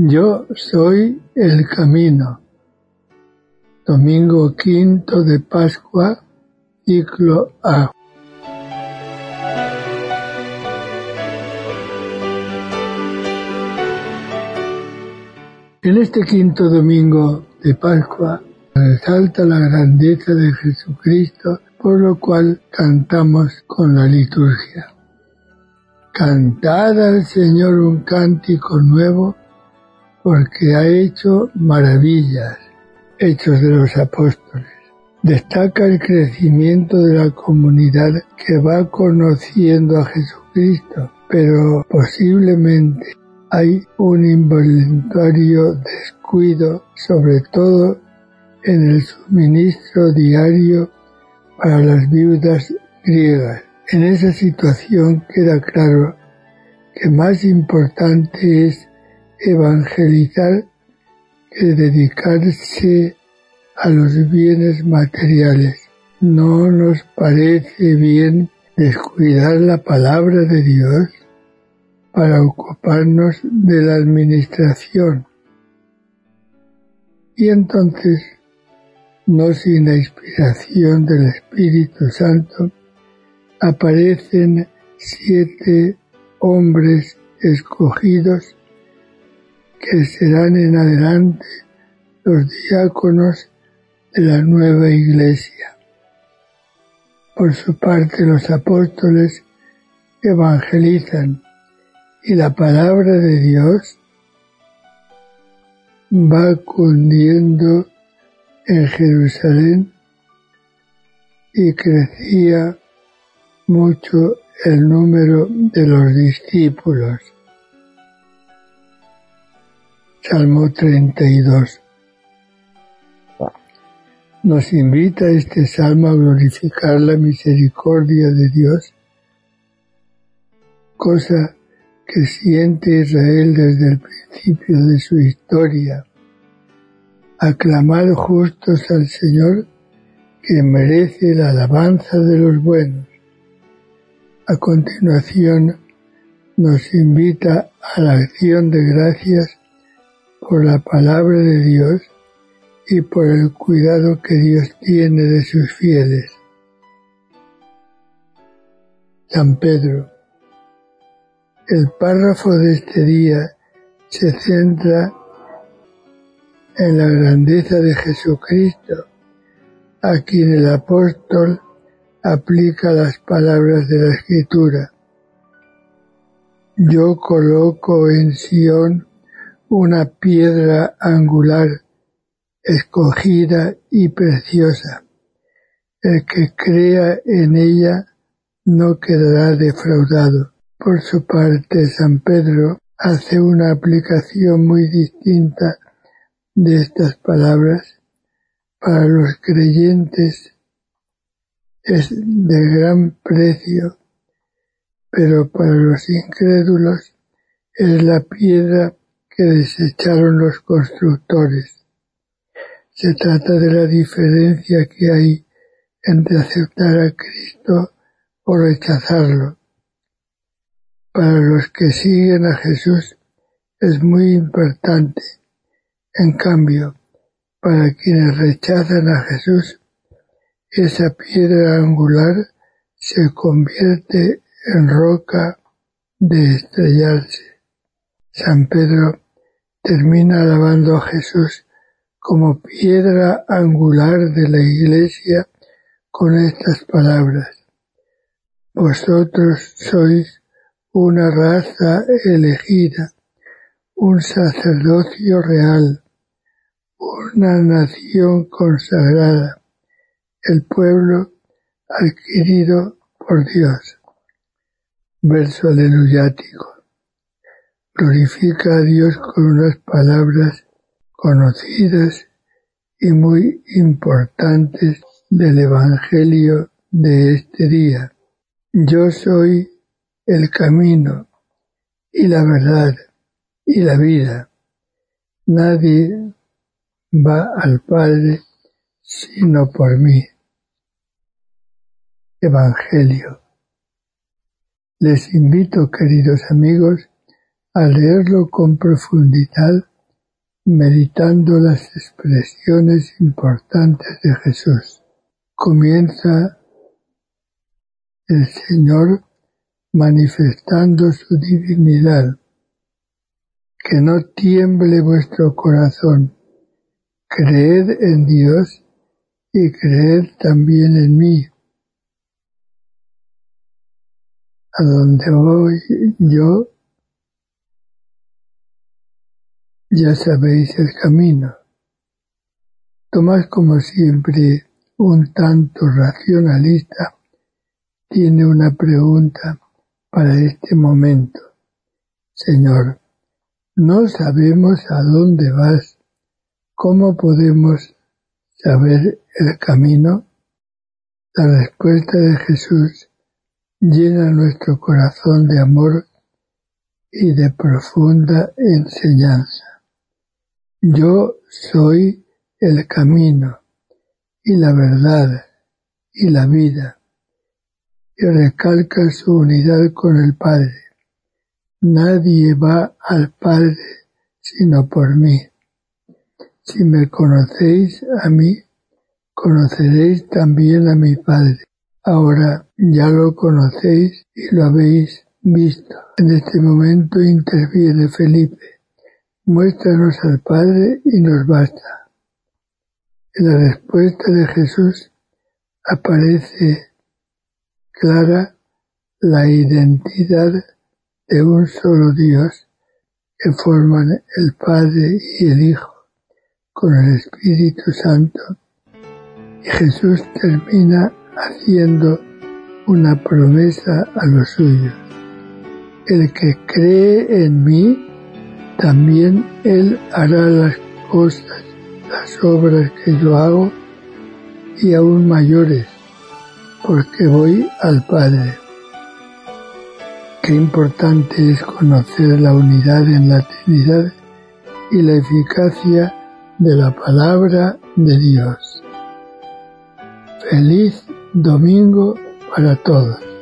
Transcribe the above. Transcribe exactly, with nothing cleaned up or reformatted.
Yo soy el camino. Domingo quinto de Pascua, ciclo A. En este quinto domingo de Pascua resalta la grandeza de Jesucristo, por lo cual cantamos con la liturgia. Cantad al Señor un cántico nuevo, porque ha hecho maravillas. Hechos de los Apóstoles. Destaca el crecimiento de la comunidad que va conociendo a Jesucristo, pero posiblemente hay un involuntario descuido, sobre todo en el suministro diario para las viudas griegas. En esa situación queda claro que más importante es evangelizar que dedicarse a los bienes materiales. ¿No nos parece bien descuidar la palabra de Dios para ocuparnos de la administración? Y entonces, no sin la inspiración del Espíritu Santo, aparecen siete hombres escogidos que serán en adelante los diáconos de la nueva Iglesia. Por su parte, los apóstoles evangelizan y la palabra de Dios va cundiendo en Jerusalén y crecía mucho el número de los discípulos. Salmo treinta y dos. Nos invita este salmo a glorificar la misericordia de Dios, cosa que siente Israel desde el principio de su historia. Aclamad justos al Señor, que merece la alabanza de los buenos. A continuación, nos invita a la acción de gracias por la palabra de Dios y por el cuidado que Dios tiene de sus fieles. San Pedro. El párrafo de este día se centra en la grandeza de Jesucristo, a quien el apóstol aplica las palabras de la Escritura. Yo coloco en Sión una piedra angular, escogida y preciosa. El que crea en ella no quedará defraudado. Por su parte, San Pedro hace una aplicación muy distinta de estas palabras. Para los creyentes es de gran precio, pero para los incrédulos es la piedra que desecharon los constructores. Se trata de la diferencia que hay entre aceptar a Cristo o rechazarlo. Para los que siguen a Jesús es muy importante. En cambio, para quienes rechazan a Jesús, esa piedra angular se convierte en roca de estrellarse. San Pedro termina alabando a Jesús como piedra angular de la Iglesia con estas palabras. Vosotros sois una raza elegida, un sacerdocio real, una nación consagrada, el pueblo adquirido por Dios. Verso aleluyático. Glorifica a Dios con unas palabras conocidas y muy importantes del Evangelio de este día. Yo soy el camino y la verdad y la vida. Nadie va al Padre sino por mí. Evangelio. Les invito, queridos amigos, a leerlo con profundidad meditando las expresiones importantes de Jesús. Comienza el Señor manifestando su divinidad. Que no tiemble vuestro corazón. Creed en Dios y creed también en mí. A donde voy yo, ya sabéis el camino. Tomás, como siempre, un tanto racionalista, tiene una pregunta para este momento. Señor, no sabemos a dónde vas. ¿Cómo podemos saber el camino? La respuesta de Jesús llena nuestro corazón de amor y de profunda enseñanza. Yo soy el camino y la verdad y la vida, y recalca su unidad con el Padre. Nadie va al Padre sino por mí. Si me conocéis a mí, conoceréis también a mi Padre. Ahora ya lo conocéis y lo habéis visto. En este momento interviene Felipe. Muéstranos al Padre y nos basta. En la respuesta de Jesús aparece clara la identidad de un solo Dios que forman el Padre y el Hijo con el Espíritu Santo, y Jesús termina haciendo una promesa a los suyos. El que cree en mí, también él hará las cosas, las obras que yo hago, y aún mayores, porque voy al Padre. Qué importante es conocer la unidad en la Trinidad y la eficacia de la palabra de Dios. Feliz domingo para todos.